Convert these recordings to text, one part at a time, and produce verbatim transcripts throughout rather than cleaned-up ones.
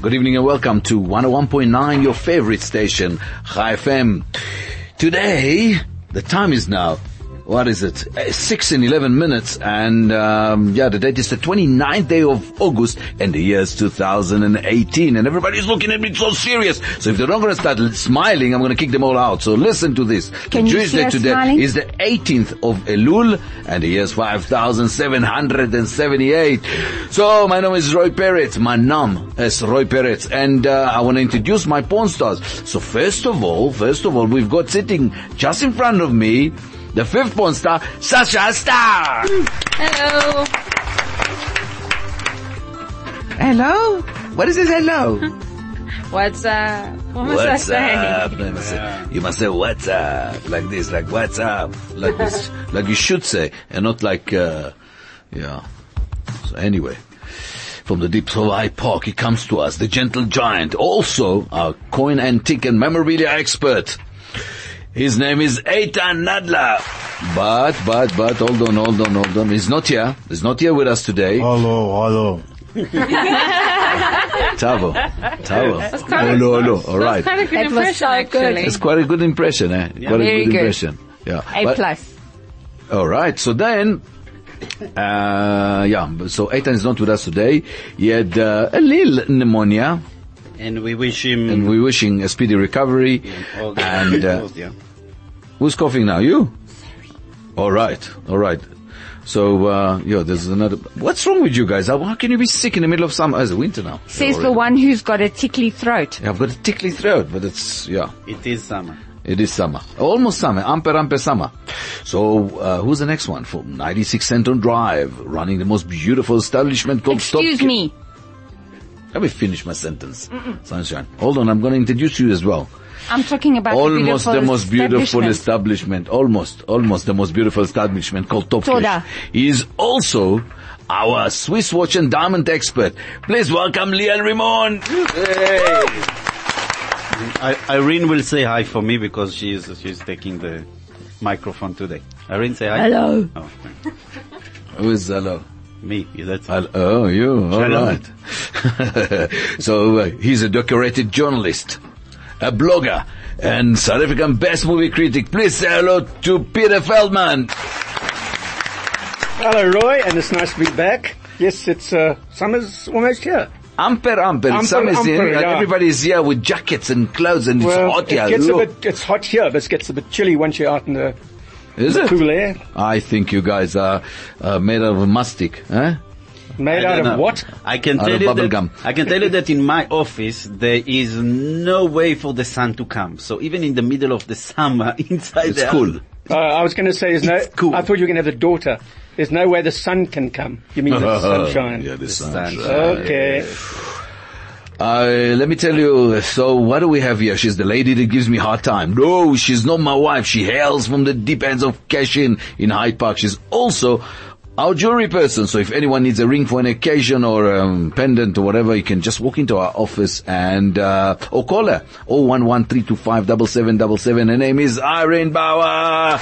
Good evening and welcome to one oh one point nine, your favorite station, Chai F M. Today, the time is now, what is it, six and eleven minutes, and um, yeah, the date is the twenty-ninth day of August, and the year is two thousand eighteen, and everybody's looking at me so serious. So if they're not going to start smiling, I'm going to kick them all out. So listen to this. Can the you Jewish see day us today smiling? is the eighteenth of Elul, and the year is five thousand seven hundred seventy-eight. So my name is Roy Peretz. My name is Roy Peretz, and uh, I want to introduce my porn stars. So first of all, first of all, we've got sitting just in front of me the fifth porn star, Sasha Star. Hello. Hello? What is this hello? What's up? What must What's I say? up? No, you must say, you must say what's up, like this, like what's up, like this, like you should say, and not like, uh, yeah. So anyway, from the deep Hawaii Park, he comes to us, the gentle giant, also our coin, antique and memorabilia expert. His name is Eitan Nadler. But, but, but, hold on, hold on, hold on. He's not here. He's not here with us today. Hello, hello. Tavo. Tavo. quite Hello, a- hello. All right. Quite a good That was impression, so good. actually. It's quite a good impression, eh? Quite a Very good good. impression. Yeah. A But- plus. All right. So then, uh, yeah. So Eitan is not with us today. He had uh, a little pneumonia, And we wish him... and we're wishing a speedy recovery. all the And uh, yeah. who's coughing now? You? All right. All right. So, uh, yeah, there's another. What's wrong with you guys? How how can you be sick in the middle of summer? Oh, it's winter now. Says Already. the one who's got a tickly throat. Yeah, I've got a tickly throat, but it's yeah. It is summer. It is summer. Almost summer. Amper, amper summer. So, uh, who's the next one? From ninety-six Centon Drive, running the most beautiful establishment called Excuse Stop. me. Let me finish my sentence. Sunshine. Hold on, I'm going to introduce you as well. I'm talking about Almost the, the most beautiful establishment. establishment. Almost, almost the most beautiful establishment called Top Toda. Fish. He is also our Swiss watch and diamond expert. Please welcome Liel Rimon. Hey. I, Irene will say hi for me because she is she's taking the microphone today. Irene, say hi. Hello. Oh, Who is hello? me. That's Hel- Oh, you. All Hello. right. So uh, he's a decorated journalist, a blogger, and South African best movie critic. Please say hello to Peter Feldman. Hello, Roy, and it's nice to be back. Yes, it's uh, summer's almost here. Amper, amper. Amper, Summer's amper, here. yeah. Everybody's here with jackets and clothes, and it's Well, hot here. it gets a Look. bit. It's hot here, but it gets a bit chilly once you're out in the Is it? cool air. I think you guys are uh, made out of mastic, huh? Made I out don't of know. what? I can Out tell of you bubble that, gum. I can tell you that in my office there is no way for the sun to come. So even in the middle of the summer, inside It's the cool. Uh, I was going to say, there's no. It's cool. I thought you were going to have the daughter. There's no way the sun can come. You mean the sunshine? Yeah, the sunshine. sunshine. Okay. Uh, let me tell you, so what do we have here? She's the lady that gives me hard time. No, she's not my wife. She hails from the deep ends of Cashin in Hyde Park. She's also our jewelry person. So if anyone needs a ring for an occasion or um, pendant or whatever, you can just walk into our office and, uh, or call her. oh one one three two five seven seven seven seven. Her name is Irene Bauer.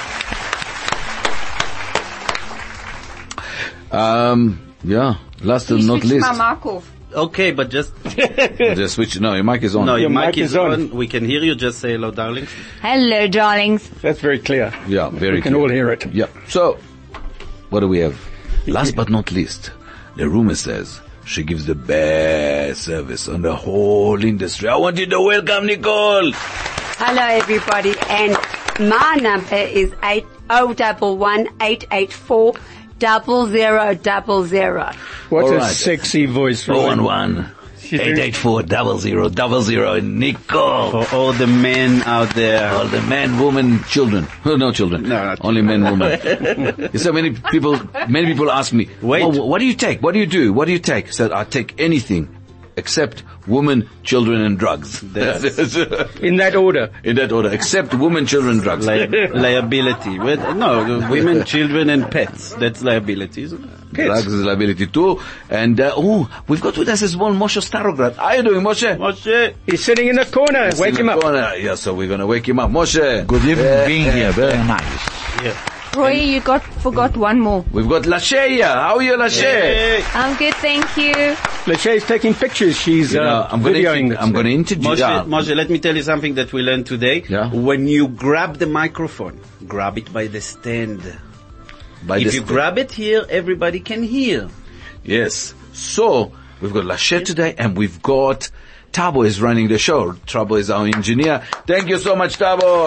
Um, yeah, last You and not switched least. my mic off. Okay, but just Just switch. No, your mic is on. no, your, Your mic, mic is is on. on. We can hear you. Just say hello, darling. Hello, darlings. That's very clear. Yeah, very We can clear. all hear it. Yeah. So, what do we have? Last but not least, the rumor says she gives the best service on the whole industry. I want you to welcome Nicole. Hello, everybody, and my number is eight oh double one eight eight four double zero double zero. What All a right. sexy voice, Oh Roy. one one eight eight four double zero double zero. Nicole. For all the men out there. All the men, women, children. No children. No, not Only men, women. So many people, many people ask me, Wait. "Oh, what do you take? What do you do? What do you take?" I said, I take anything except women, children, and drugs. That's- In that order. In that order, except women, children, drugs. Li- liability. Well, no, women, children, and pets. That's liabilities. Drugs is liability too. And, uh, oh, we've got with us as well Moshe Starograd. How are you doing, Moshe? Moshe. He's sitting in the corner. Wake In him the up. corner. Yeah, so we're going to wake him up. Moshe. Good evening, Yeah, being yeah, here, very yeah. nice. Yeah. Roy, you got forgot one more. We've got Lachey here. How are you, Lachey? I'm good, thank you. Lachey is taking pictures. She's You know, uh, I'm going videoing to this. I'm going to introduce. Moshe, Yeah. Moshe, let me tell you something that we learned today. Yeah. When you grab the microphone, grab it by the stand. By if this you thing. grab it here, everybody can hear. Yes. So we've got Lachey today, and we've got Tabo is running the show. Tabo is our engineer. Thank you so much, Tabo.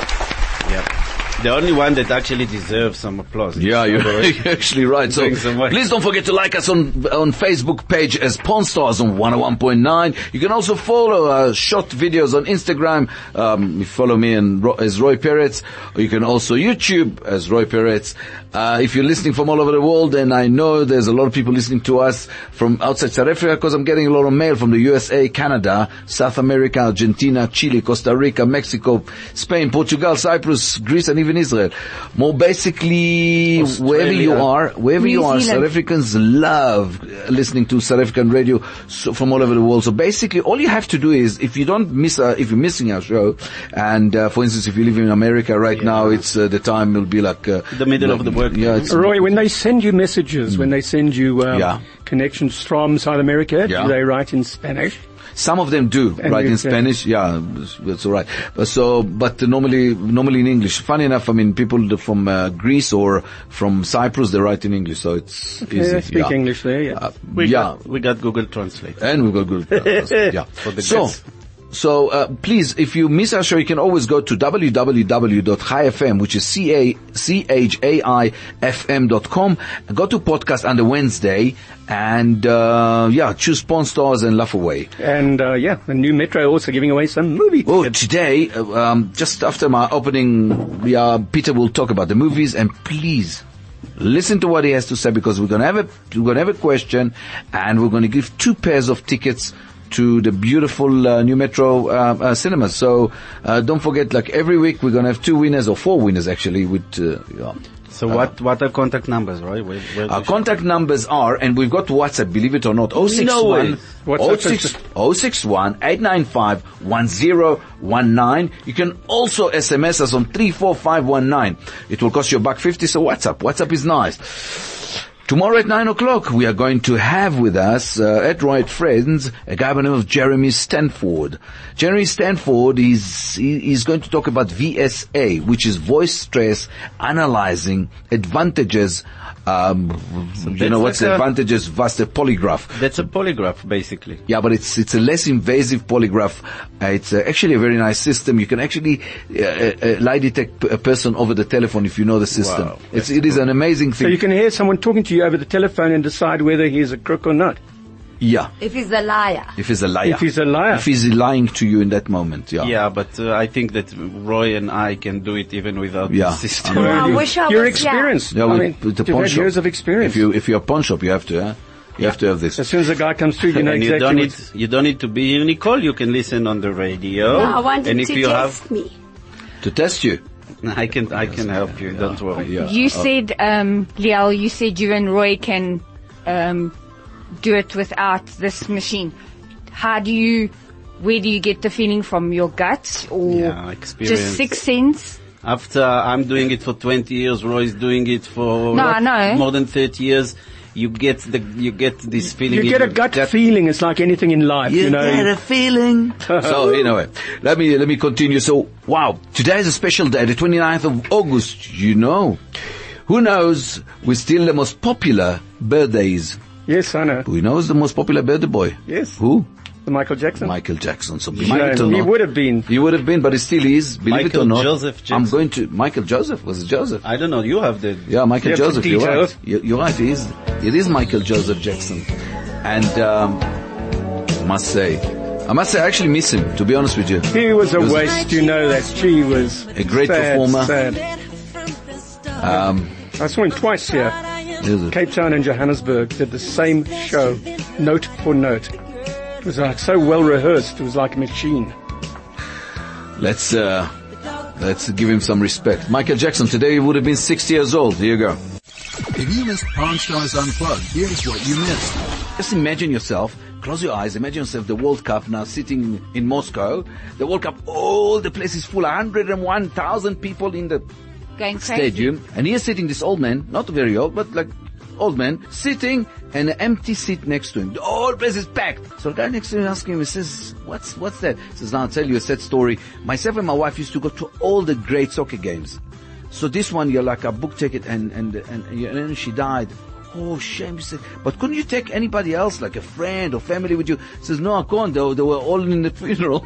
Yeah. The only one that actually deserves some applause. Yeah, you're, you're actually right. So Doing some work. please don't forget to like us on on Facebook page as Pawn Stars on one oh one point nine. You can also follow our short videos on Instagram. Um, you follow me and Ro- as Roy Peretz. Or you can also YouTube as Roy Peretz. Uh, if you're listening from all over the world, and I know there's a lot of people listening to us from outside South Africa, because I'm getting a lot of mail from the U S A, Canada, South America, Argentina, Chile, Costa Rica, Mexico, Spain, Portugal, Cyprus, Greece, and even Israel. More basically, wherever you are, wherever New you are, Zealand. South Africans love uh, listening to South African radio so, from all over the world. So basically, all you have to do is, if you don't miss, uh, if you're missing our show, and uh, for instance, if you live in America right now, it's uh, the time will be like uh, The middle of the work. Yeah, it's Roy, when they send you messages, when they send you um, Yeah. connections from South America, Yeah. do they write in Spanish? Some of them do, And right, you in can- Spanish. Yeah, that's all right. But so, but normally, normally in English. Funny enough, I mean, people from uh, Greece or from Cyprus, they write in English, so it's Yeah, easy. they speak yeah. English there, yeah. Uh, We yeah, got, we got Google Translate. and we've got good. Uh, yeah. For the so, guests. so uh, please, if you miss our show, you can always go to w w w dot chai f m, which is C A C H A I F M dot com, and go to podcast under Wednesday, and uh, yeah, choose Pawn Stars and laugh away. And uh, yeah, the new Metro also giving away some movie Oh, tickets. today, uh, um, just after my opening, yeah, Peter will talk about the movies, and please listen to what he has to say, because we're gonna have a we're gonna have a question, and we're gonna give two pairs of tickets to the beautiful uh, new Metro uh, uh, cinemas. So uh, don't forget, like every week, we're gonna have two winners or four winners actually. With uh, yeah. So what, what are contact numbers, right? Where, where Our we should- contact numbers are, and we've got WhatsApp, believe it or not, oh six No one way. WhatsApp oh six one eight nine five one zero one nine. You can also S M S us on three four five one nine. It will cost you a buck fifty, so WhatsApp. WhatsApp is nice. Tomorrow at nine o'clock, we are going to have with us, uh, at Right Friends, a guy by the name of Jeremy Stanford. Jeremy Stanford is, he, he's going to talk about V S A, which is Voice Stress Analyzing Advantages. Um, you that's know, what's like the a- advantages? What's the polygraph? That's a polygraph, basically. Yeah, but it's it's a less invasive polygraph. Uh, it's uh, actually a very nice system. You can actually uh, uh, lie detect p- a person over the telephone if you know the system. Wow, it's it is an amazing So thing. you can hear someone talking to you over the telephone and decide whether he's a crook or not. Yeah, If he's a liar. if he's a liar. If he's a liar. If he's lying to you in that moment. Yeah. Yeah, but uh, I think that Roy and I can do it even without Yeah. the system. I mean, I you- wish I You're was, yeah. experienced. Yeah, I with, mean, with the you've pawn had shop. years of experience. If you if you're a pawn shop, you have to. Huh? You have to have this. As soon as a guy comes through, you know and you exactly don't what- need you don't need to be in Nicole. You can listen on the radio. No, I want him and if to you test have, me. To test you. I can I can help you. Don't worry. Yeah. You said, um, Liel, you said you and Roy can um, do it without this machine. How do you, where do you get the feeling from? Your gut or Yeah, experience. just sixth sense? After I'm doing it for twenty years, Roy's doing it for No, I know. more than thirty years. You get the you get this feeling. You in get a your gut feeling. It's like anything in life, you, know. get a feeling. So anyway, let me let me continue. So wow, today is a special day, the twenty-ninth of August. You know, who knows? We're still the most popular birthdays. Yes, I know. Who knows the most popular birthday boy? Yes. Who? The Michael Jackson. Michael Jackson. So believe No, it or he not, would have been. he would have been, but he still is. Believe it Michael or not, Joseph I'm Jackson. going to Michael Joseph. Was it Joseph? I don't know. You have the Yeah, Michael You have the Joseph. You're right. details. You're, you're right. It is. It is Michael Joseph Jackson, and um, I must say, I must say, I actually miss him. To be honest with you, He was a He was- waste, you know that. She was A great sad, performer. Sad. Um, I saw him twice here. is it? Cape Town and Johannesburg did the same show, note for note. It was like so well rehearsed. It was like a machine. Let's uh, let's give him some respect. Michael Jackson today would have been sixty years old. Here you go. If you missed Pawn Stars Unplugged, here's what you missed. Just imagine yourself, close your eyes, imagine yourself the World Cup now sitting in Moscow. The World Cup, all the place is full, one hundred one thousand people in the going crazy. stadium, and he's sitting, this old man, not very old, but like old man, sitting, and an empty seat next to him. The whole place is packed. So the guy next to him asking him, he says, what's, what's that? He says, now I'll tell you a sad story. Myself and my wife used to go to all the great soccer games. So this one, you're like a book ticket, and, and, and, and then she died. Oh, shame. He said, but couldn't you take anybody else, like a friend or family with you? He says, no, I can't. They, they were all in the funeral.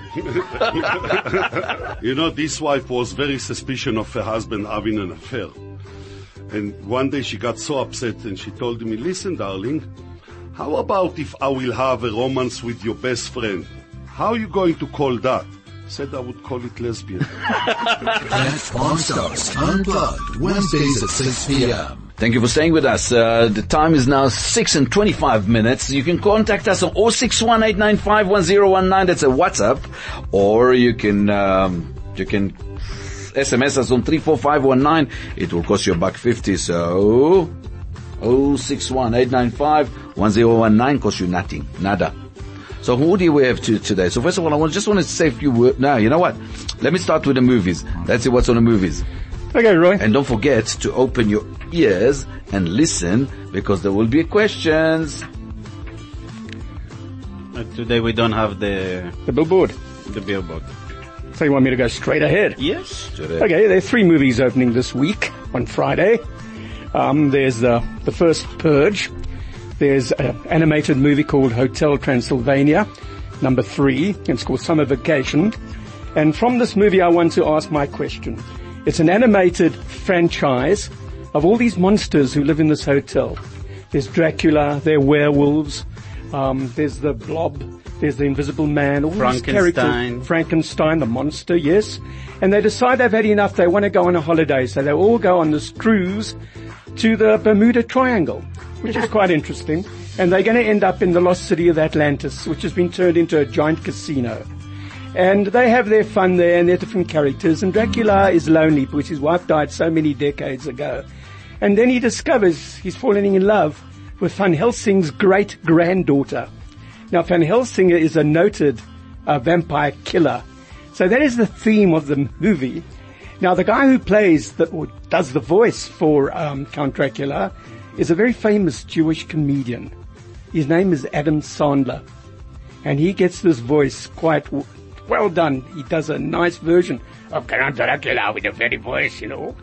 You know, this wife was very suspicious of her husband having an affair. And one day she got so upset and she told me, listen, darling, how about if I will have a romance with your best friend? How are you going to call that? I said I would call it lesbian. Catch Pawn Stars Unplugged, Wednesdays at six p.m. Thank you for staying with us. Uh, the time is now six and twenty-five minutes. You can contact us on zero six one eight nine five one zero one nine. That's a WhatsApp. Or you can, um, you can S M S us on three four five one nine. It will cost you a buck fifty. So, zero six one eight nine five one zero one nine costs you nothing. Nada. So who do we have to today? So first of all, I want, just want to say a few words. Now, you know what? Let me start with the movies. Let's see what's on the movies. Okay, Roy. And don't forget to open your ears and listen, because there will be questions. Uh, today we don't have the The billboard. the billboard. So you want me to go straight ahead? Yes. Okay, there are three movies opening this week on Friday. Um, there's the, the first Purge. There's an animated movie called Hotel Transylvania, number three. It's called Summer Vacation. And from this movie, I want to ask my question. It's an animated franchise of all these monsters who live in this hotel. There's Dracula, there are werewolves, um, there's the Blob, there's the Invisible Man, all these characters. Frankenstein. Frankenstein, the monster, yes. And they decide they've had enough, they want to go on a holiday, so they all go on this cruise to the Bermuda Triangle, which is quite interesting. And they're going to end up in the lost city of Atlantis, which has been turned into a giant casino. And they have their fun there and their different characters. And Dracula is lonely because his wife died so many decades ago. And then he discovers he's falling in love with Van Helsing's great-granddaughter. Now, Van Helsing is a noted uh, vampire killer. So that is the theme of the movie. Now, the guy who plays, the, or does the voice for um, Count Dracula is a very famous Jewish comedian. His name is Adam Sandler. And he gets this voice quite w- well done. He does a nice version of Count Dracula with a very voice, you know.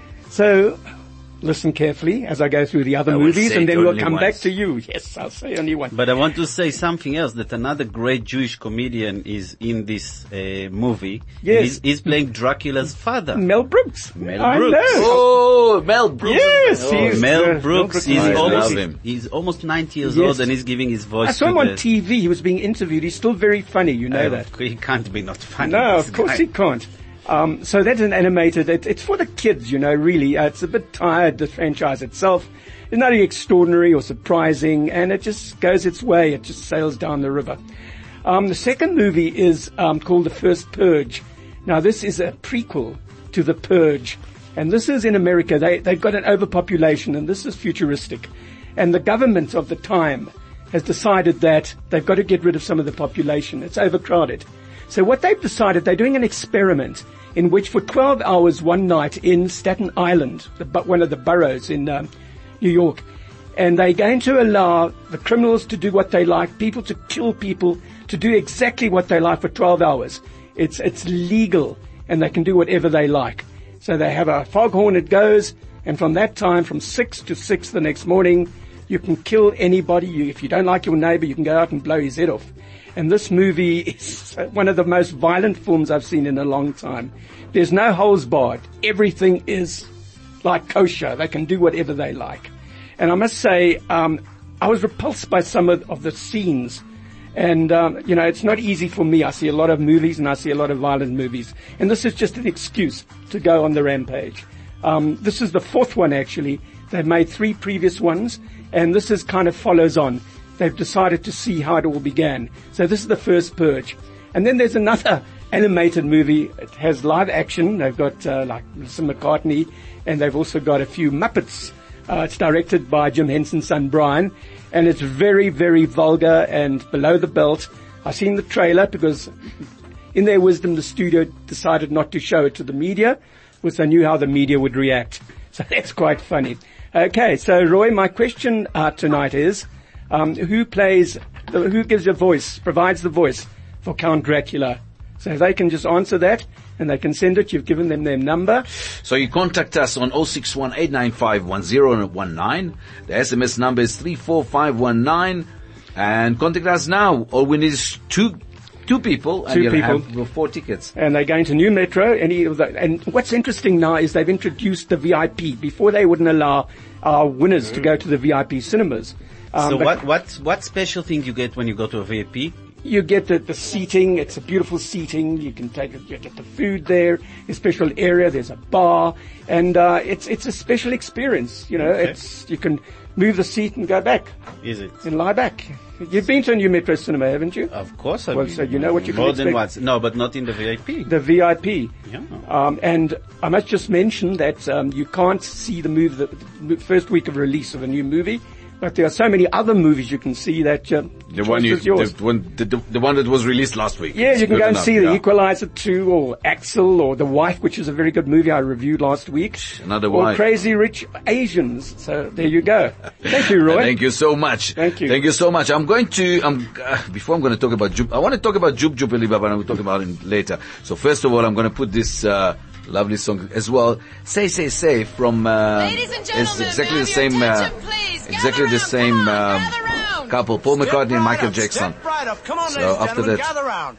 So, listen carefully as I go through the other I will movies, say and then it we'll only come once. back to you. Yes, I'll say only one. But I want to say something else, that another great Jewish comedian is in this uh, movie. Yes. He's, he's playing Dracula's father. Mel Brooks. Mel I Brooks. know. Oh, Mel Brooks. Yes, Oh, he's- Mel uh, Brooks, Mel Brooks. he's I almost, love him. he's almost ninety years Yes. old and he's giving his voice I saw to him on the, T V. He was being interviewed. He's still very funny. You know uh, that. He can't be not funny. No, this of course guy. he can't. Um, so that's an animated. It, it's for the kids, you know. Really, uh, it's a bit tired. The franchise itself is nothing extraordinary or surprising, and it just goes its way. It just sails down the river. Um, the second movie is um, called The First Purge. Now, this is a prequel to The Purge, and this is in America. They they've got an overpopulation, and this is futuristic, and the government of the time has decided that they've got to get rid of some of the population. It's overcrowded. So what they've decided, they're doing an experiment in which for twelve hours one night in Staten Island, the, one of the boroughs in um, New York, and they're going to allow the criminals to do what they like, people to kill people, to do exactly what they like for twelve hours. It's, it's legal, and they can do whatever they like. So they have a foghorn, it goes, and from that time, from six to six the next morning, you can kill anybody. You, if you don't like your neighbor, you can go out and blow his head off. And this movie is one of the most violent films I've seen in a long time. There's no holes barred. Everything is like kosher. They can do whatever they like. And I must say, um, I was repulsed by some of, of the scenes. And, um, you know, it's not easy for me. I see a lot of movies and I see a lot of violent movies. And this is just an excuse to go on the rampage. Um, this is the fourth one, actually. They've made three previous ones, and this is kind of follows on. They've decided to see how it all began. So this is the first Purge. And then there's another animated movie. It has live action. They've got uh, like Melissa McCartney, and they've also got a few Muppets. Uh, it's directed by Jim Henson's son Brian, and it's very, very vulgar and below the belt. I've seen the trailer because in their wisdom the studio decided not to show it to the media. because they knew how the media would react. So that's quite funny. Okay, so Roy, my question uh, tonight is, um, who plays, the, who gives a voice, provides the voice for Count Dracula? So they can just answer that, and they can send it. You've given them their number. So you contact us on zero six one eight nine five one zero one nine. The S M S number is three four five one nine. And contact us now. All we need is two, two people, and Two you'll people. have four tickets. And they're going to New Metro. And, he, and what's interesting now is they've introduced the V I P. Before they wouldn't allow our winners to go to the V I P cinemas. Um, so but what, what, what special thing you get when you go to a V I P? You get the, the seating. It's a beautiful seating. You can take it. You get the food there. A special area. There's a bar, and uh, it's it's a special experience. You know, Okay. it's you can move the seat and go back Is it? and lie back. You've been to a New Metro cinema, haven't you? Of course I've Well, been. so you know what you can More than expect. once. No, but not in the V I P. The V I P. Yeah. Um, and I must just mention that um, you can't see the movie the, the first week of release of a new movie, but there are so many other movies you can see that uh, The one choice you, is yours. the one, the, the, the one that was released last week. Yeah, It's you can good go and enough, see The yeah. Equalizer two or Axel or The Wife, which is a very good movie I reviewed last week. Another or Wife. Crazy Rich Asians. So there you go. Thank you, Roy. Thank you so much. Thank you. Thank you so much. I'm going to, um, uh, before I'm going to talk about Jub, I want to talk about Jub Jub Alibaba, and I will talk about it later. So first of all, I'm going to put this, uh, lovely song as well. Say, Say, Say from, uh, Ladies and gentlemen, it's exactly may I the have your same, uh, attention, please? Gather exactly the round, same, come on, um, gather round. couple, Paul McCartney and Michael Jackson. Step right up. Come on, So ladies and after gentlemen, that- gather round.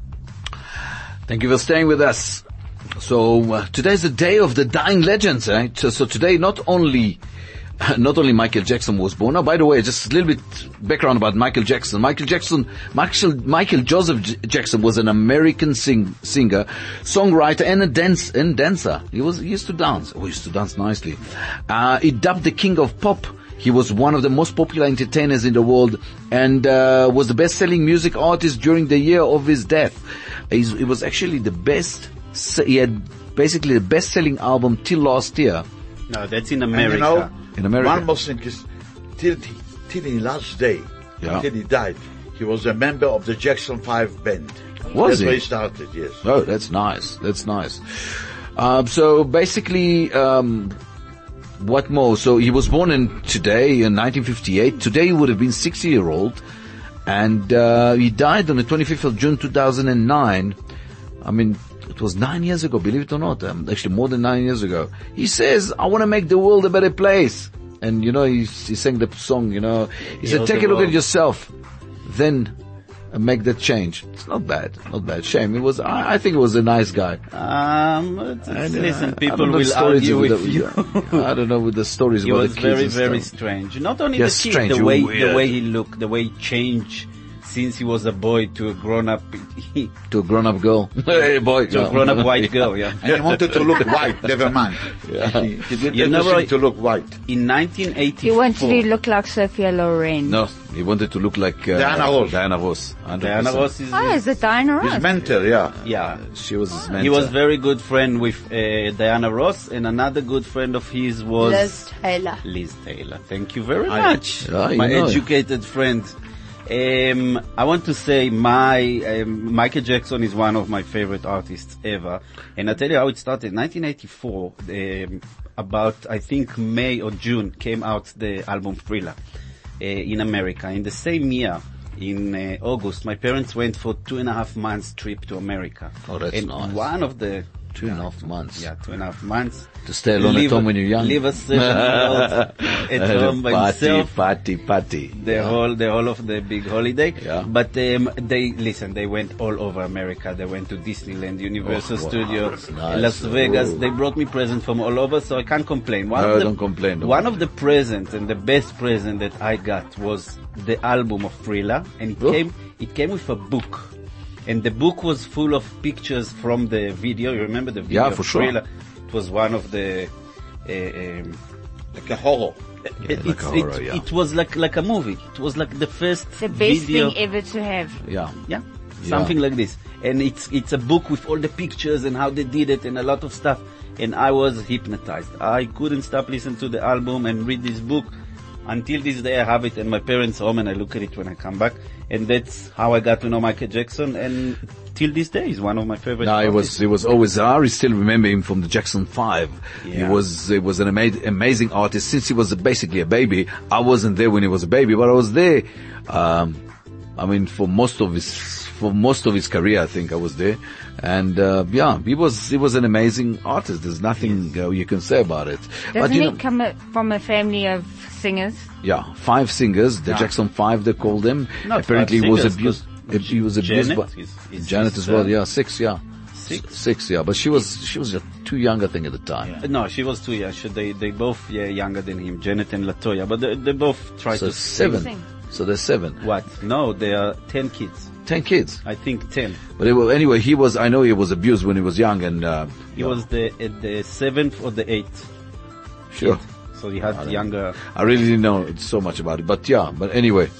Thank you for staying with us. So uh, today's the day of the dying legends, right? So, so today, not only not only Michael Jackson was born. Now, by the way, just a little bit background about Michael Jackson. Michael Jackson, Michael, Michael Joseph J- Jackson was an American sing, singer, songwriter, and a dance and dancer. He was he used to dance. Oh, he used to dance nicely. Uh, he dubbed the king of pop. He was one of the most popular entertainers in the world, and uh, was the best-selling music artist during the year of his death. He's, he was actually the best. He had basically the best-selling album till last year. No, that's in And America. you know, In America. one more thing is, till, he- till his last day, Yeah. until he died, he was a member of the Jackson five band. Was That's he? where he started, yes. Oh, that's nice. That's nice. Um, so basically, um, what more? So he was born in today in nineteen fifty-eight. Today he would have been sixty year old, and uh, he died on the twenty-fifth of June two thousand nine. I mean, it was nine years ago, believe it or not. Um, actually, more than nine years ago. He says, "I want to make the world a better place." And you know, he, he sang the song. You know, he said, Heal "Take the a look at world." yourself, then." And make that change. It's not bad, not bad. Shame. It was. I, I think it was a nice guy. Um, it's- And, uh, listen, I people don't know will the stories argue with with the- you. I don't know with the stories He about was the kids very, and very stuff. strange. Not only Yes, the kid, strange, the you way weird. the way he looked, the way he changed since he was a boy to a grown-up, he, To a grown-up girl. Hey, boy. to a no. grown-up white girl. Yeah. And he wanted to look white, never mind. He, he did You know everything what? to look white. In nineteen eighty-four, He wanted to look like Sophia Loren. No, he wanted to look like uh, Diana Ross. Diana Ross. one hundred percent. Diana Ross is, Oh, is it Diana His Ross? mentor, yeah. yeah. She was his mentor. He was very good friend with uh, Diana Ross, and another good friend of his was Liz Taylor. Liz Taylor. Thank you very I- much, Yeah, you my know. educated friend. Um, I want to say my um, Michael Jackson is one of my favorite artists ever, and I tell you how it started. nineteen eighty-four, um, about I think May or June, came out the album Thriller uh, in America. In the same year, in uh, August, my parents went for two and a half months trip to America. Oh, that's and nice. one of the Two and a half months. yeah, two and a half months. To stay alone at Leave home a- when you're young. Leave a seven-year-old at home by party, himself. party, party. The whole, the whole of the big holiday. Yeah. But um, they listen. They went all over America. They went to Disneyland, Universal Oh, wow, Studios, that's nice. Las Vegas. Oh. They brought me presents from all over, so I can't complain. One No, of the, don't complain, don't one of the presents and the best present that I got was the album of Thriller, and it Oh. came. It came with a book. And the book was full of pictures from the video. You remember the video? Yeah, of for sure. Thriller? It was one of the. Uh, um, Like a horror. it, like it's- a horror, it, yeah. it was like like a movie. It was like the first The best video. thing ever to have. Yeah. Yeah, something like this. And it's it's a book with all the pictures and how they did it and a lot of stuff. And I was hypnotized. I couldn't stop listening to the album and read this book. Until this day I have it in my parents' home and I look at it when I come back. And that's how I got to know Michael Jackson. And till this day, he's one of my favorite. No, it was, artists. it was always, I still remember him from the Jackson Five. He Yeah. was, he was an ama- amazing artist since he was basically a baby. I wasn't there when he was a baby, but I was there, um, I mean, for most of his, for most of his career, I think I was there. And, uh, yeah, he was, he was an amazing artist. There's nothing uh, you can say about it. Doesn't but you he know, come a, from a family of singers? yeah, five singers, the Yeah. Jackson Five, they called them. Not Apparently five he was singers, abused, because he was abused Janet by, is- is Janet his, as well, uh, yeah, six, yeah. Six? Six, yeah, but she was, she was too young, I think, at the time. Uh, No, she was too young. She- They, they both, yeah, younger than him, Janet and Latoya, but they, they both tried So to seven. Sing. So there's seven. What? No, they are ten kids. Ten kids. I think ten. But it, wa- anyway, he was, I know he was abused when he was young and, uh, He was the uh, the seventh or the eighth. sure. So he had younger. I really didn't know so much about it, but yeah, but anyway.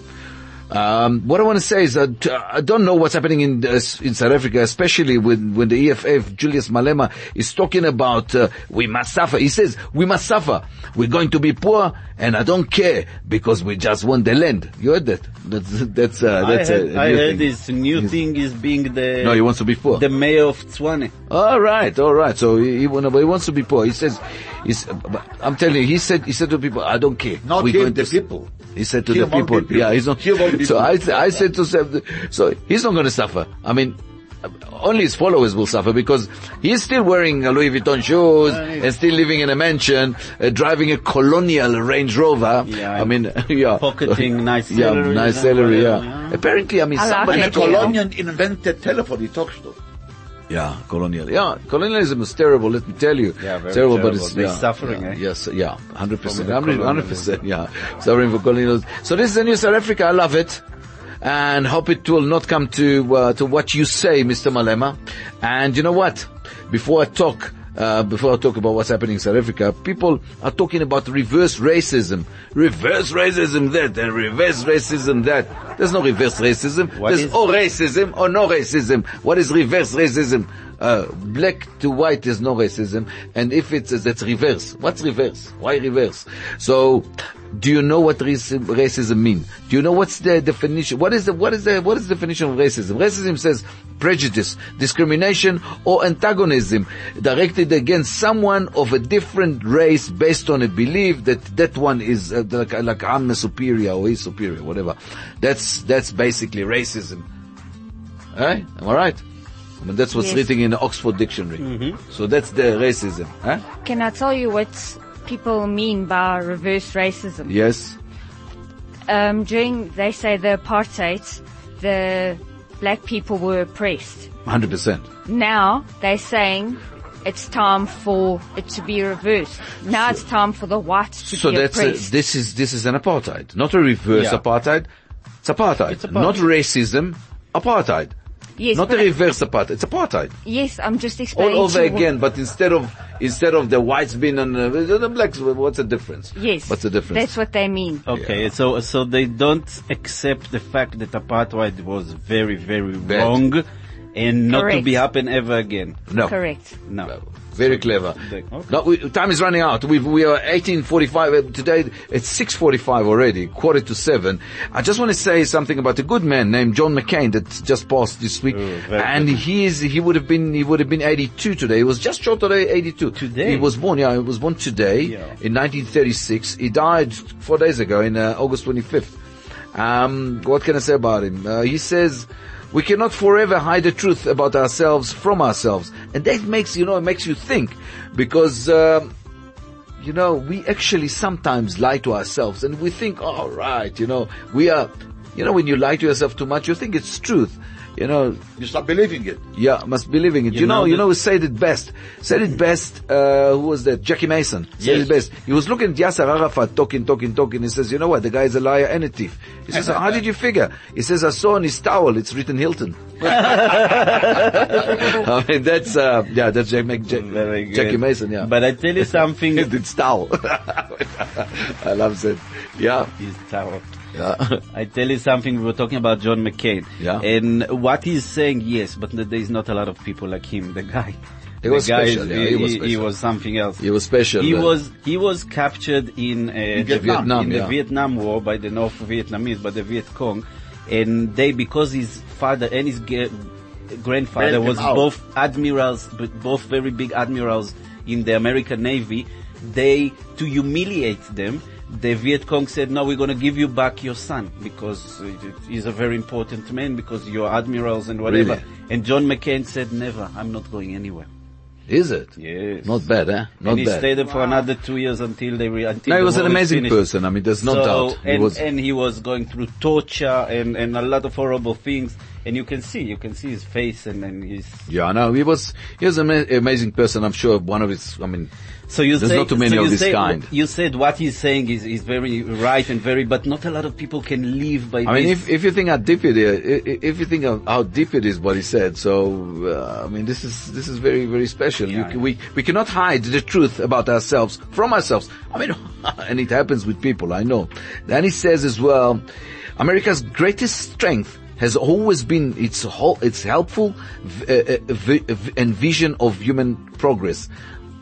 Um, what I want to say is that uh, I don't know what's happening in uh, in South Africa, especially when when the E F F, Julius Malema, is talking about uh, we must suffer. He says we must suffer. We're going to be poor, and I don't care because we just want the land. You heard that? That's that's uh, that's I a, heard, a I new heard thing. this new He's- thing is being the No, he wants to be poor. the mayor of Tswane. All right, all right. So he, he, wanna- but he wants to be poor. He says, he's, but I'm telling you, he said, he said to people, I don't care. Not We're him, going the to- people. He said to He the won't people, be people. yeah, he's not. He won't be So people. I, I said to Seb, so he's not going to suffer. I mean, only his followers will suffer because he's still wearing uh, Louis Vuitton shoes and still living in a mansion, uh, driving a colonial Range Rover. Yeah, I mean, yeah. pocketing nice Yeah, salary, nice you know, salary, yeah. whatever, yeah. Apparently, I mean, I like somebody it. And told- Colonial invented telephone, he talks to. Yeah, colonial. Yeah, colonialism is terrible. Let me tell you, Yeah, very terrible. But terrible. it's They're yeah, suffering, yeah, eh? Yes, yeah, hundred percent, From the hundred percent. Yeah, suffering for colonialism. So this is the new South Africa. I love it, and hope it will not come to uh, to what you say, Mister Malema. And you know what? Before I talk. Uh, before I talk about what's happening in South Africa, people are talking about reverse racism. Reverse racism that and reverse racism that. There's no reverse racism. What There's is- or racism or no racism. What is reverse racism? Uh, black to white is no racism. And if it's, that's reverse. What's reverse? Why reverse? So, do you know what racism, racism mean? Do you know what's the definition? What is the, what is the, what is the definition of racism? Racism says prejudice, discrimination, or antagonism directed against someone of a different race based on a belief that that one is uh, like, like I'm a superior or he's superior, whatever. That's, that's basically racism. Eh? Am I right? I mean, that's what's Yes. written in the Oxford Dictionary. So that's the racism. Eh? Can I tell you what people mean by reverse racism? Yes. Um, during, they say the apartheid, the black people were oppressed. one hundred percent. Now they're saying it's time for it to be reversed. Now it's time for the whites to So be that's a, oppressed. this is this is an apartheid, not a reverse Yeah. apartheid. It's apartheid, It's apartheid. not racism. Apartheid, yes, not a but I- reverse apartheid. It's apartheid yes, I'm just explaining all over to you what- again. But instead of instead of the whites being on uh, the blacks, what's the difference? Yes, What's the difference? That's what they mean. Okay, Yeah. so so they don't accept the fact that apartheid was very very Bad. wrong, and not to Correct. be happen ever again. no. Correct. No. Very clever. they- okay. No, we, time is running out. We've, we are eighteen forty-five uh, today. It's six forty-five already, quarter to seven. I just want to say something about a good man named John McCain that just passed this week, Oh, very and good. he is he would have been he would have been eighty-two today. He was just short of eighty-two. Today? He was born. Yeah, he was born today Yeah. in nineteen thirty-six. He died four days ago in uh, August twenty-fifth. Um, what can I say about him? Uh, he says, we cannot forever hide the truth about ourselves from ourselves. And that makes, you know, it makes you think. Because, um, you know, we actually sometimes lie to ourselves and we think, all right, you know, we are, you know, when you lie to yourself too much, you think it's truth. You know, You start believing it. yeah, must be living it. You, You know, know you that- know who said it best? Said it best, uh, who was that? Jackie Mason. Said Yes. it best. He was looking at Yasser Arafat talking, talking, talking. He says, you know what? The guy is a liar and a thief. He says, how did you figure? He says, I saw on his towel, it's written Hilton. I mean, that's, uh, yeah, that's Jack, Mac- Jack, Very good. Jackie Mason, yeah. But I tell you something. it's towel. I love that. Yeah. His tower. Yeah. I tell you something, we were talking about John McCain. Yeah. And what he's saying, yes, but there is not a lot of people like him. The guy. He the was guy special, is- yeah, he was he, he special. was something else. He was special. He uh, was he was captured in, uh, the Vietnam. Vietnam, in yeah. the Vietnam War by the North Vietnamese, by the Viet Cong, and they, because his father and his ge- grandfather Bailed him was out. both admirals, but both very big admirals in the American Navy. They, to humiliate them, the Viet Cong said, no, we're going to give you back your son because he's a very important man because you're admirals and whatever. Really? And John McCain said, never, I'm not going anywhere. Is it? Yes. Not bad, eh? Not and he bad. stayed there for another two years until they re- until No, he the was an war amazing finished. person. I mean, there's no So, doubt. He and, was. and he was going through torture and, and a lot of horrible things. And you can see, you can see his face and, and his... Yeah, no, he was, he was an ama- amazing person. I'm sure one of his, I mean, So you there's say, not too many so of you this say, kind. You said what he's saying is, is very right and very, but not a lot of people can live by I mean, this. if, if you think how deep it is, i- i- if you think of how deep it is what he said, so, uh, I mean, this is, this is very, very special. Yeah, you, yeah. We, we cannot hide the truth about ourselves from ourselves. I mean, and it happens with people, I know. Then he says as well, America's greatest strength has always been its whole, its helpful v- uh, v- v- and vision of human progress.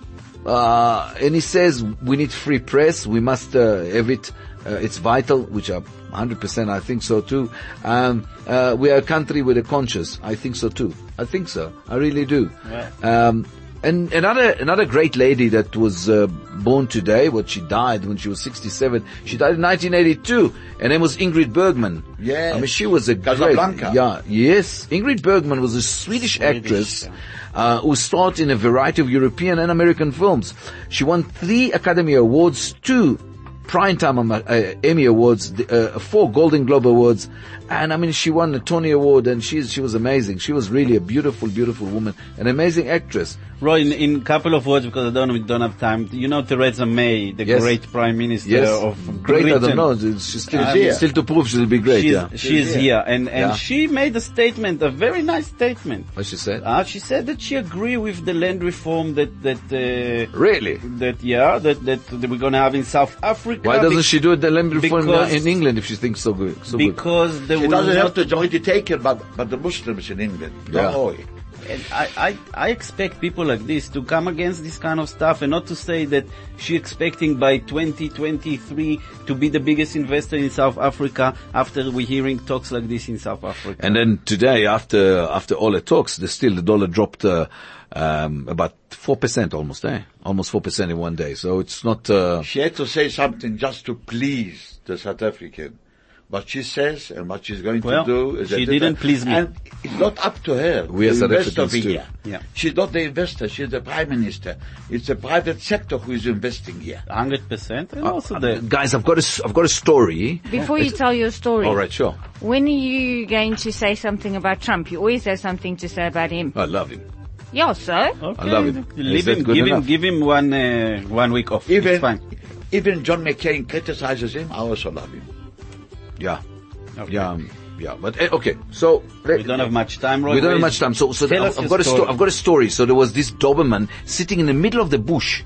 Uh, and he says we need free press. We must uh, have it. Uh, it's vital, which are one hundred percent. I think so too. Um, uh, we are a country with a conscience. I think so too. I think so. I really do. Um, and another another great lady that was uh, born today. What she died when she was sixty-seven. She died in nineteen eighty-two. Her name was Ingrid Bergman. Yes. I mean, she was a Casablanca. great. Yeah. Yes. Ingrid Bergman was a Swedish, actress. Uh, who starred in a variety of European and American films. She won three Academy Awards, two Primetime um, uh, Emmy Awards, uh, four Golden Globe Awards, and I mean, she won a Tony Award, and she's, she was amazing. She was really a beautiful, beautiful woman, an amazing actress. Roy, in, in couple of words, because I don't, we don't have time, you know Theresa May, the Yes. great Prime Minister Yes, of great. Britain. I don't know. She's still, Uh, she's still to prove she'll be great. She's, Yeah. she's here, and, and Yeah. she made a statement, a very nice statement. What she said? Uh, she said that she agreed with the land reform that, that, uh, Really? that, yeah, that, that, that we're gonna have in South Africa. Why doesn't be- she do the land reform because- in England if she thinks so good? So good? Because there She will doesn't not have to join the taker, but, but the Muslims in England. Yeah. Don't worry. And I, I, I expect people like this to come against this kind of stuff and not to say that she expecting by twenty twenty-three to be the biggest investor in South Africa after we're hearing talks like this in South Africa. And then today, after after all the talks, the still the dollar dropped uh, um, about four percent almost, eh? Almost four percent in one day. So it's not. Uh, She had to say something just to please the South African. What she says and what she's going Well, to do is she a didn't different- please me. And it's not up to her. We as to South invest Africans over too. here. Yeah. She's not the investor. She's the prime minister. It's the private sector who is investing here. one hundred percent. And uh, also the, guys, I've got a s- I've got a story. Before you tell your story, All right, sure. when are you going to say something about Trump? You always have something to say about him. I love him. Yeah, so? okay. I love him. Leave Is that him, good give him, enough? give him one, uh, one week off. Even, It's fine. even John McCain criticizes him. I also love him. Yeah. Okay. Yeah, um, yeah, but eh, okay. So We don't have much time, Roy. we don't have Where's- much time. So, so Tell I've, us I've your got a story. story. I've got a story. So there was this Doberman sitting in the middle of the bush,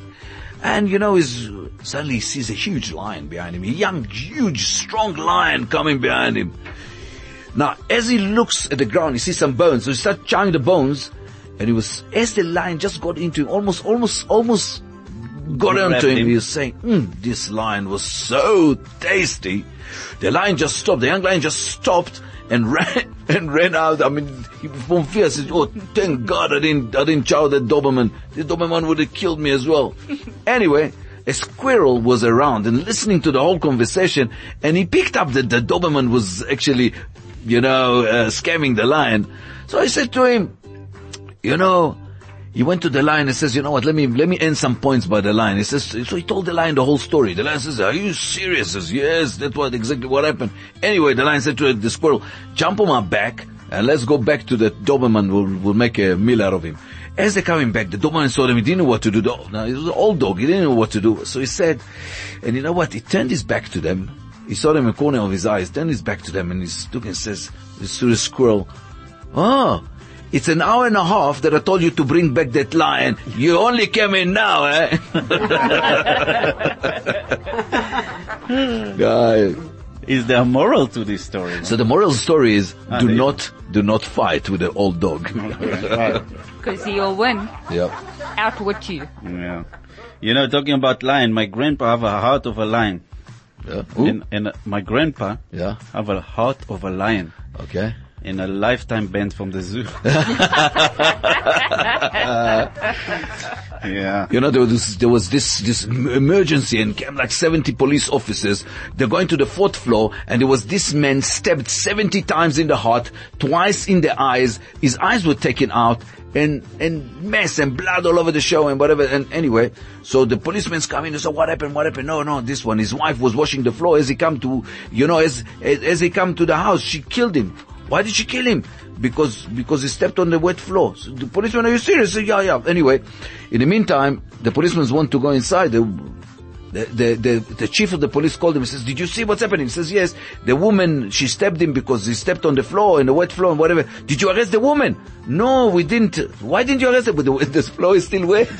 and you know, he's suddenly he sees a huge lion behind him, a young, huge, strong lion coming behind him. Now, as he looks at the ground, he sees some bones. So he starts chowing the bones, and he was as the lion just got into him, almost, almost, almost got He onto grabbed him. him. He was saying, mm, "This lion was so tasty." The lion just stopped. The young lion just stopped and ran and ran out. I mean, he, from fear, said, "Oh, thank God I didn't I didn't chow that Doberman. The Doberman would have killed me as well." Anyway, a squirrel was around and listening to the whole conversation, and he picked up that the Doberman was actually, you know, uh, scamming the lion. So I said to him, "You know." He went to the lion and says, "You know what, let me, let me earn some points by the lion." He says, so he told the lion the whole story. The lion says, "Are you serious?" He says, "Yes, that's what, exactly what happened." Anyway, the lion said to the squirrel, "Jump on my back and let's go back to the Doberman. We'll, we'll make a meal out of him." As they're coming back, the Doberman saw them. He didn't know what to do. Now, he was an old dog. He didn't know what to do. So he said, and you know what? He turned his back to them. He saw them in the corner of his eyes, turned his back to them, and he's looking and says to the squirrel, "Oh, it's an hour and a half that I told you to bring back that lion. You only came in now, eh?" Guy. Is there a moral to this story? So the moral story is, Ah, do there you not, do not fight with the old dog. Because he'll win. Yep. Outwit you. Yeah. You know, talking about lion, my grandpa have a heart of a lion. Yeah. Ooh. And, and uh, my grandpa Yeah. have a heart of a lion. Okay. and a lifetime ban from the zoo. Yeah. You know, there was, there was this, this emergency and came like seventy police officers. They're going to the fourth floor and there was this man stabbed seventy times in the heart, twice in the eyes. His eyes were taken out and, and mess and blood all over the show and whatever. And anyway, so the policemen's come in and say, what happened? What happened? No, no, this one. His wife was washing the floor as he come to, you know, as, as, as he come to the house, she killed him. Why did she kill him? Because, because he stepped on the wet floor. So the policeman, are you serious? So, yeah, yeah. Anyway, in the meantime, the policemen want to go inside. The, the, the, the, the chief of the police called him and says, did you see what's happening? He says, yes. The woman, she stabbed him because he stepped on the floor, in the wet floor and whatever. Did you arrest the woman? No, we didn't. Why didn't you arrest her? But the, the floor is still wet.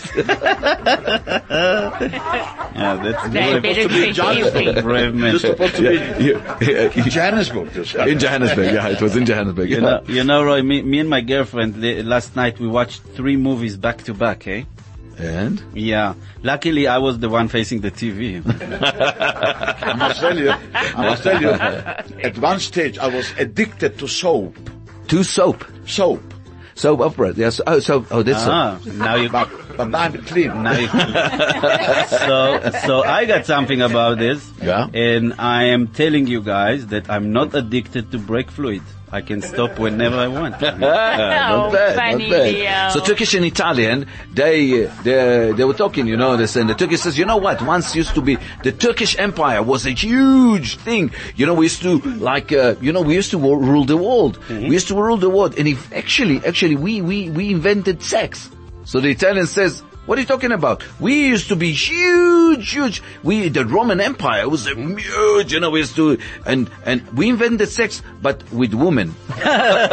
Yeah, that's They better take everything. brave man. Just supposed to be Yeah, yeah, yeah. in Johannesburg. this- In Johannesburg, yeah, it was in Johannesburg. You know, you know, Roy, me, me and my girlfriend, the, last night we watched three movies back to back, eh? And? Yeah. Luckily, I was the one facing the T V. I must tell you, I must tell you, at one stage I was addicted to soap. To soap. Soap. Soap opera. Yes. Oh, so, oh, that's Ah, now you, But, but now I'm clean. now you, so, so I got something about this. Yeah. And I am telling you guys that I'm not addicted to brake fluid. I can stop whenever I want. Ah, not Oh, bad, funny not bad. Leo. So Turkish and Italian, they, they, they were talking, you know, they said, the Turkish says, you know what, once used to be, the Turkish Empire was a huge thing. You know, we used to, like, uh, you know, we used to wo- rule the world. We used to rule the world. And if, actually, actually, we, we, we invented sex. So the Italian says, what are you talking about? We used to be huge, huge. We, the Roman Empire was a huge, you know, we used to, and, and we invented sex, but with women. Roy,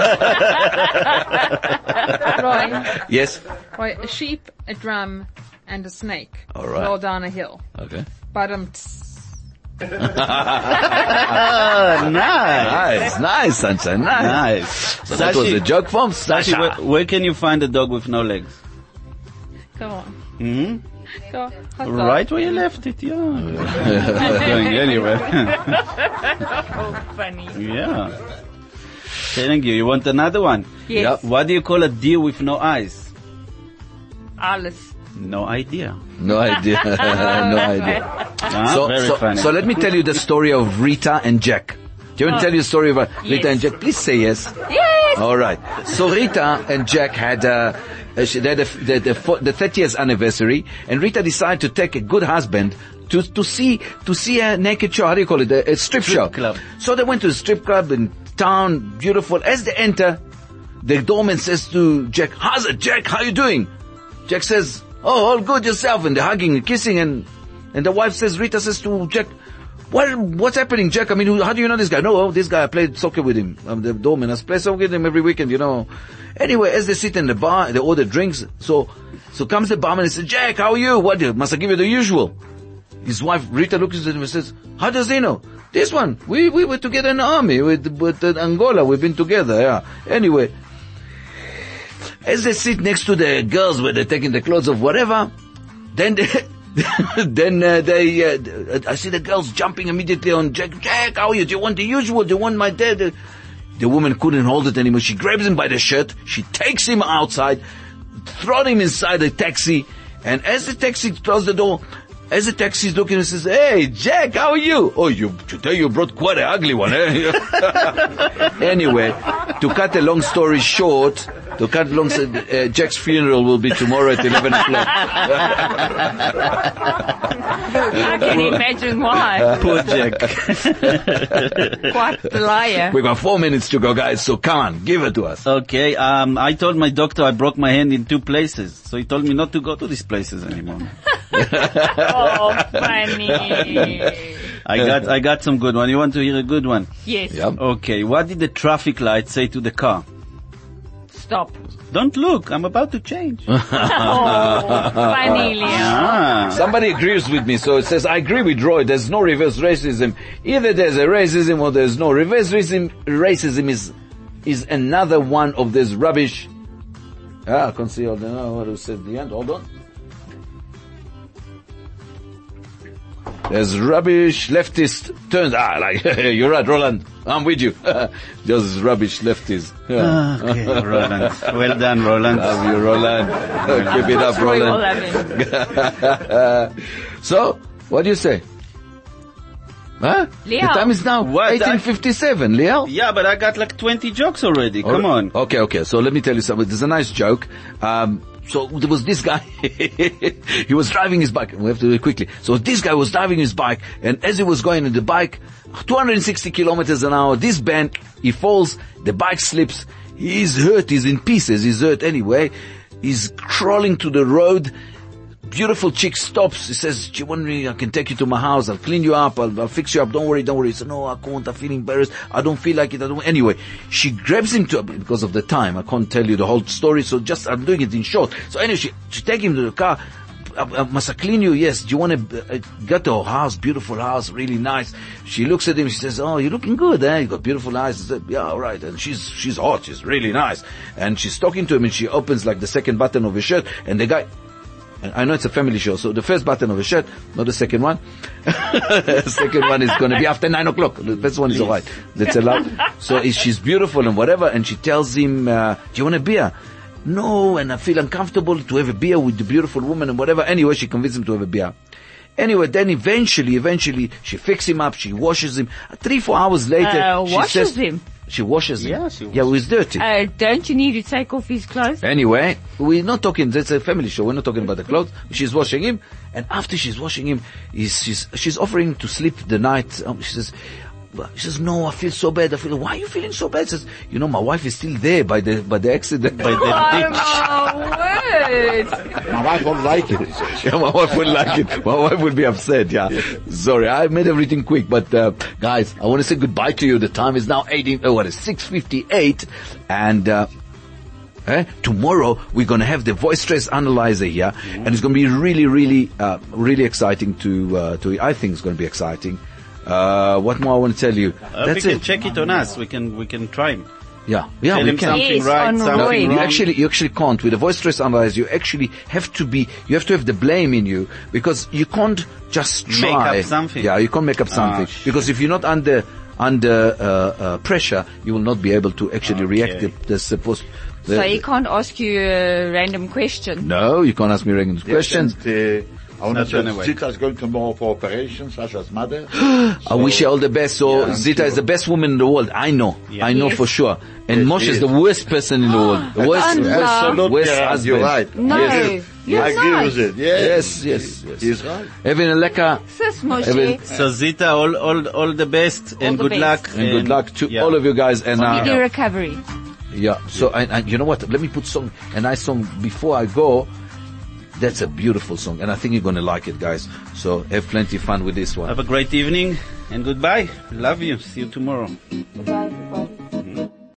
Yes? Roy, a sheep, a drum, and a snake All right. roll down a hill. Okay. Bottom. Ah, nice. Nice, nice, Sunshine, nice. Nice. So that was Sashi- a joke from Sashi, Sasha. where, where can you find a dog with no legs? Go on. Hmm? Go on. Hot dog. Right where you left it, yeah. Not going anywhere. Oh, funny. Yeah. Telling you, you want another one? Yes. Yep. What do you call a deer with no eyes? Alice. No idea. No idea. No idea. Ah, So, very so, funny. so let me tell you the story of Rita and Jack. Do you want to tell you a story about Rita Yes. and Jack? Please say yes. Yes. All right. So Rita and Jack had uh, uh, she- they had a, the, the, fo- the thirtieth anniversary, and Rita decided to take a good husband to to see to see a naked show. How do you call it? A, a strip, show. club. So they went to a strip club in town. Beautiful. As they enter, the doorman says to Jack, "How's it, Jack? How you doing?" Jack says, "Oh, all good yourself." And they're hugging and kissing, and and the wife says, Rita says to Jack, What, what's happening, Jack? I mean, who- how do you know this guy? No, oh, this guy, I played soccer with him. Um, the doorman, I play soccer with him every weekend, you know. Anyway, as they sit in the bar, they order drinks. So, so comes the barman and says, Jack, how are you? What, must I give you the usual? His wife, Rita, looks at him and says, how does he know? This one, we, we were together in the army with, with uh, Angola. We've been together, yeah. Anyway, as they sit next to the girls where they're taking the clothes off, whatever, then they, then uh, they, uh, I see the girls jumping immediately on Jack. Jack, how are you? Do you want the usual? Do you want my dad? The woman couldn't hold it anymore. She grabs him by the shirt. She takes him outside, throws him inside the taxi. And as the taxi closes the door, as the taxi is looking, he says, "Hey, Jack, how are you? Oh, you today you brought quite an ugly one, eh?" Anyway, to cut a long story short, to cut long, uh, Jack's funeral will be tomorrow at eleven o'clock. I can imagine why. Poor Jack. Quite the liar. We got four minutes to go, guys. So come on, give it to us. Okay, um, I told my doctor I broke my hand in two places, so he told me not to go to these places anymore. Oh, funny. I got, I got some good one. You want to hear a good one? Yes. Yep. Okay, what did the traffic light say to the car? Stop. Don't look, I'm about to change. Oh, funny, Leo. Ah. Somebody agrees with me, so it says, I agree with Roy, there's no reverse racism. Either there's a racism or there's no reverse racism. Racism is, is another one of this rubbish. Ah, I can't see all the, no, what was said at the end, hold on. There's rubbish leftist turns. Ah, like, you're right, Roland. I'm with you. Just rubbish leftists. Yeah. Okay, Roland. Well done, Roland. Love you, Roland. Keep it up, We all Roland. have him. So, what do you say? Huh? Leo. The time is now What? eighteen fifty-seven, Leo. Yeah, but I got like twenty jokes already. Come on. Okay, okay. So let me tell you something. There's a nice joke. Um, so there was this guy. He was driving his bike. We have to do it quickly. So this guy was driving his bike, and as he was going in the bike, two hundred sixty kilometers an hour, this bend, he falls, the bike slips, he's hurt, he's in pieces, he's hurt anyway. He's crawling to the road. Beautiful chick stops. He says, "Do you want me? I can take you to my house. I'll clean you up. I'll, I'll fix you up. Don't worry, don't worry." He said, "No, I can't. I feel embarrassed. I don't feel like it. I don't." Anyway, she grabs him to, because of the time, I can't tell you the whole story, so just, I'm doing it in short. So anyway, she, she take him to the car. Uh, uh, must I clean you? Yes. Do you want to uh, get to her house? Beautiful house, really nice. She looks at him. She says, "Oh, you're looking good, eh? You got beautiful eyes." He said, "Yeah, all right." And she's she's hot. She's really nice. And she's talking to him, and she opens like the second button of his shirt, and the guy. I know it's a family show, so the first button of the shirt, not the second one. The second one is going to be after nine o'clock. The first one is all right. That's allowed. So she's beautiful and whatever, and she tells him, uh, "Do you want a beer?" "No, and I feel uncomfortable to have a beer with the beautiful woman and whatever." Anyway, she convinced him to have a beer. Anyway, then eventually, eventually, she fixes him up, she washes him. Three, four hours later, Uh, she washes says, him? She washes him. Yeah, she Yeah, he's dirty. Uh, don't you need to take off his clothes? Anyway, we're not talking, that's a family show, we're not talking about the clothes. She's washing him, and after she's washing him, he's, she's, she's offering him to sleep the night. Um, she says, she says, "No, I feel so bad. I feel, why are you feeling so bad?" She says, "You know, my wife is still there by the, by the accident." By the Oh my word! My wife won't like it, he says. Yeah, my wife would like it. My wife would be upset, yeah. Sorry, I made everything quick, but, uh, guys, I want to say goodbye to you. The time is now eighteen, oh, what is six fifty-eight, and, uh, Eh? Tomorrow we're going to have the voice stress analyzer here, mm-hmm. and it's going to be really, really, uh, really exciting to, uh, to, I think it's going to be exciting. Uh, what more I want to tell you? Uh, That's we can it. check it on us. We can, we can try him. Yeah, yeah, Tell we him can. something Yes, right, on something Roy. You wrong. actually, you actually can't. With a voice stress analyzer, you actually have to be, you have to have the blame in you, because you can't just Make try. up something. Yeah, you can't make up something. Ah, because if you're not under, under, uh, uh, pressure, you will not be able to actually Okay. react the, the supposed, the, So he can't ask you a random question. no, you can't ask me random Yes, questions. and, uh, I want Not to say gonna work. Zita is going tomorrow for operation, Sasha's mother. I wish you all the best. So Yeah, Zita is sure. the best woman in the world. I know. Yeah. I know Yes. for sure. And Yes, Moshe he is is. the worst person in the world. The worst, Unlove. worst, Absolutely, worst yeah, husband. you're right. No, Yes. you're I agree not. with it. Yes, Yes, yes, yes. He's right. Having a lekker Sis Moshe. Evan- So Zita, all, all, all the best and the good best. luck. and good luck to yeah. all of you guys. And Speedy uh, recovery. yeah. So and, and you know what? Let me put song a nice song before I go. That's a beautiful song, and I think you're gonna like it, guys. So have plenty of fun with this one. Have a great evening and goodbye. Love you. See you tomorrow. Goodbye, everybody.